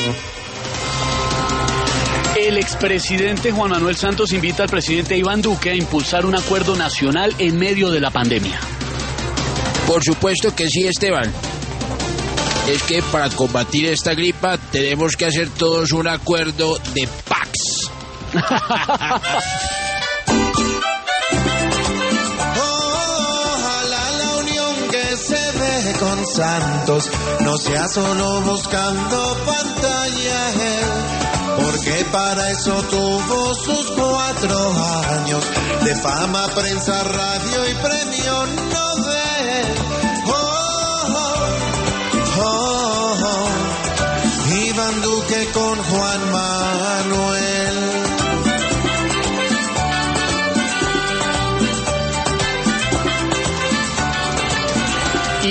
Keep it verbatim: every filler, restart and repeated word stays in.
El expresidente Juan Manuel Santos invita al presidente Iván Duque a impulsar un acuerdo nacional en medio de la pandemia. Por supuesto que sí, Esteban. Es que para combatir esta gripa tenemos que hacer todos un acuerdo de Pax. Ojalá la unión que se ve con Santos no sea solo buscando pantalla él, porque para eso tuvo sus cuatro años de fama, prensa, radio y premio Nobel. Oh, oh, oh, oh. Iván Duque con Juan